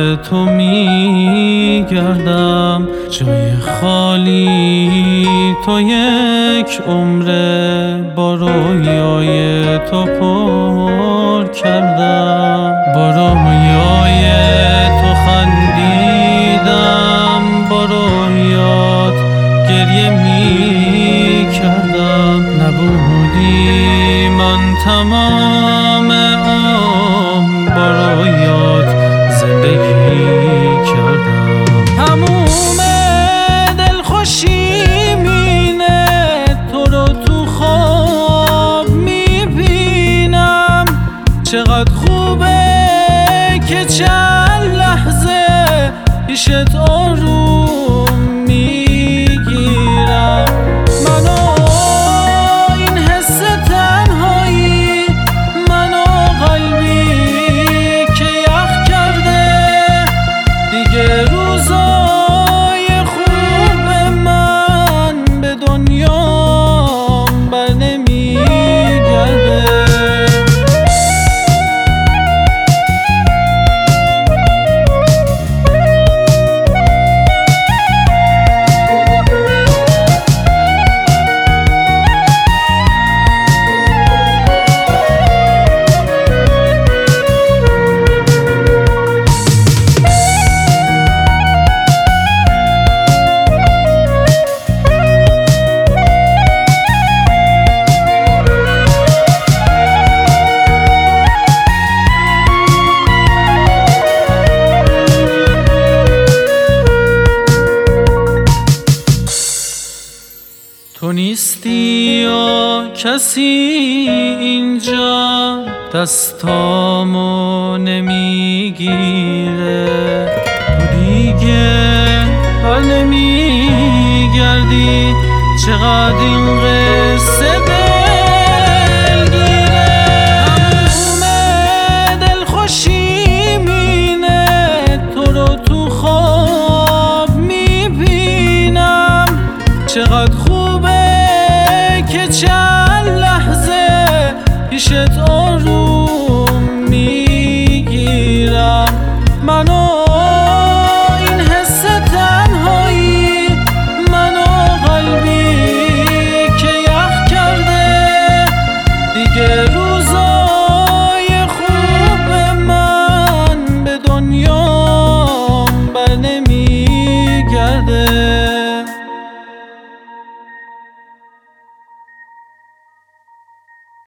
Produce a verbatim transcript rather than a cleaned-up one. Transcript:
تو میگردم، جای خالی تو یک عمره با رویای تو پر کردم. با رویای تو خندیدم، با رویات گریه میکردم. نبودی من تمام عمر با رویات زندگی کردم. تموم دلخوشی مینه تو رو تو خواب میبینم. چقدر خوبه که چند لحظه پیشت آروم میگیرم. منو این حس تنهایی، منو قلبی که یخ کرده، دیگه روزای خوب من به دنیام بر نمیگرده. تو نیستی یا کسی اینجا دستامو نمیگیره. تو دیگه بر نمیگردی، چقدر این قصه دلگیره. تموم دلخوشی مینه تو رو تو خواب میبینم. چقدر خوبه که چند لحظه پیشت آروم